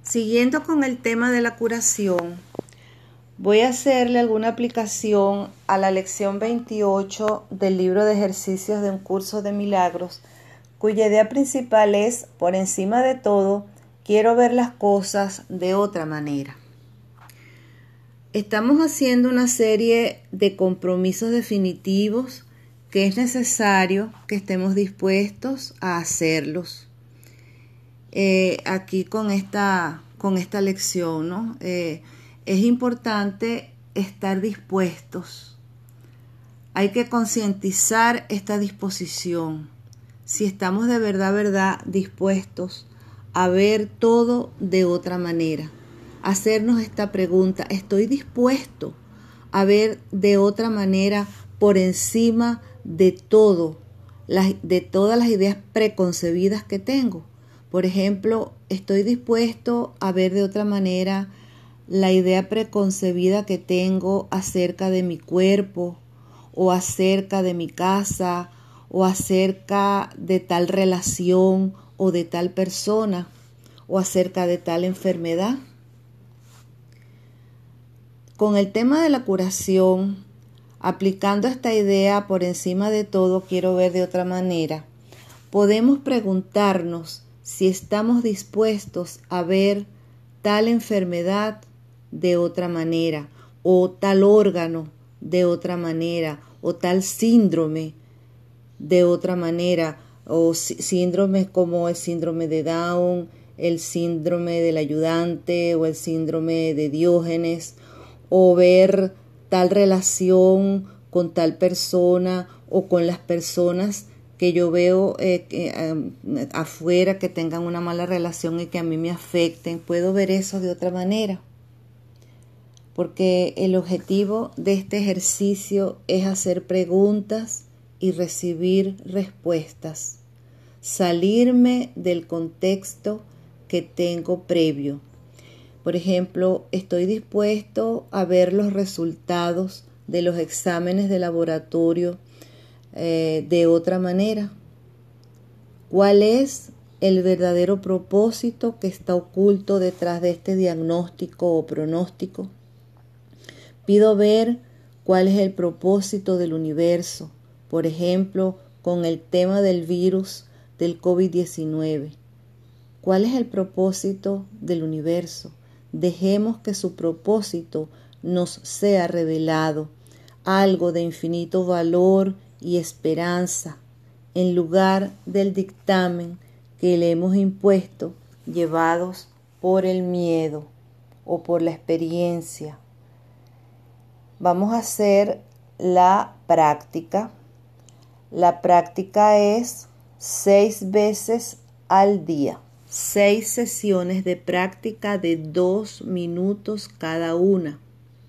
Siguiendo con el tema de la curación, voy a hacerle alguna aplicación a la lección 28 del libro de ejercicios de un curso de milagros, cuya idea principal es, por encima de todo, quiero ver las cosas de otra manera. Estamos haciendo una serie de compromisos definitivos que es necesario que estemos dispuestos a hacerlos. Aquí con esta lección, ¿no? Es importante estar dispuestos. Hay que concientizar esta disposición. Si estamos de verdad dispuestos a ver todo de otra manera, hacernos esta pregunta: ¿estoy dispuesto a ver de otra manera por encima de todo, de todas las ideas preconcebidas que tengo? Por ejemplo, ¿estoy dispuesto a ver de otra manera la idea preconcebida que tengo acerca de mi cuerpo, o acerca de mi casa, o acerca de tal relación o de tal persona, o acerca de tal enfermedad? Con el tema de la curación, aplicando esta idea por encima de todo, quiero ver de otra manera, podemos preguntarnos si estamos dispuestos a ver tal enfermedad de otra manera, o tal órgano de otra manera, o tal síndrome de otra manera, o síndromes como el síndrome de Down, el síndrome del ayudante o el síndrome de Diógenes, o ver tal relación con tal persona o con las personas que yo veo afuera que tengan una mala relación y que a mí me afecten. Puedo ver eso de otra manera, porque el objetivo de este ejercicio es hacer preguntas y recibir respuestas, salirme del contexto que tengo previo. Por ejemplo, estoy dispuesto a ver los resultados de los exámenes de laboratorio de otra manera. ¿Cuál es el verdadero propósito que está oculto detrás de este diagnóstico o pronóstico? Pido ver cuál es el propósito del universo, por ejemplo, con el tema del virus del COVID-19. ¿Cuál es el propósito del universo? Dejemos que su propósito nos sea revelado, algo de infinito valor y esperanza, en lugar del dictamen que le hemos impuesto, llevados por el miedo o por la experiencia. Vamos a hacer la práctica. La práctica es 6 veces al día. 6 sesiones de práctica de 2 minutos cada una.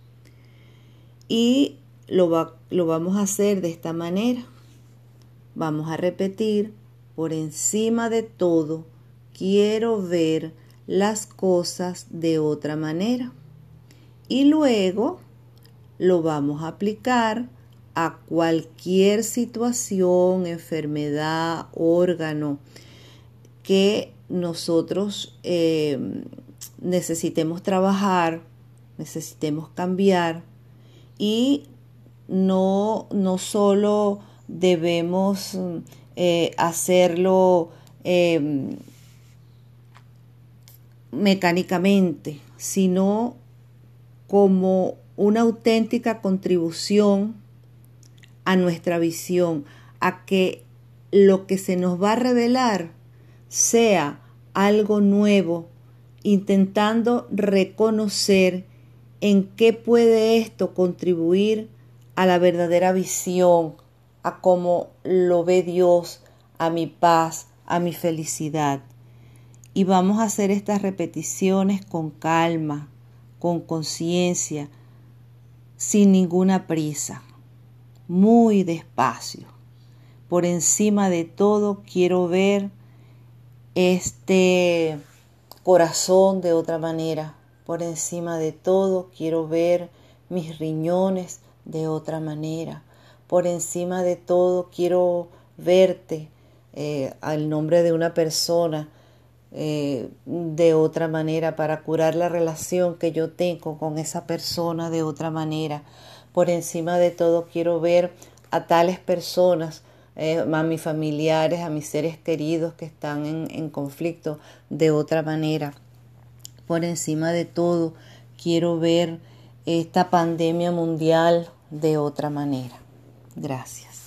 Y lo vamos a hacer de esta manera. Vamos a repetir: por encima de todo, quiero ver las cosas de otra manera. Y luego lo vamos a aplicar a cualquier situación, enfermedad, órgano que nosotros necesitemos trabajar, necesitemos cambiar, y no solo debemos hacerlo mecánicamente, sino como una auténtica contribución a nuestra visión, a que lo que se nos va a revelar sea algo nuevo, intentando reconocer en qué puede esto contribuir a la verdadera visión, a cómo lo ve Dios, a mi paz, a mi felicidad. Y vamos a hacer estas repeticiones con calma, con conciencia, sin ninguna prisa, muy despacio. Por encima de todo, quiero ver este corazón de otra manera. Por encima de todo, quiero ver mis riñones de otra manera. Por encima de todo, quiero verte al nombre de una persona de otra manera, para curar la relación que yo tengo con esa persona de otra manera. Por encima de todo quiero ver a tales personas, a mis familiares, a mis seres queridos que están en conflicto de otra manera. Por encima de todo quiero ver esta pandemia mundial de otra manera. Gracias.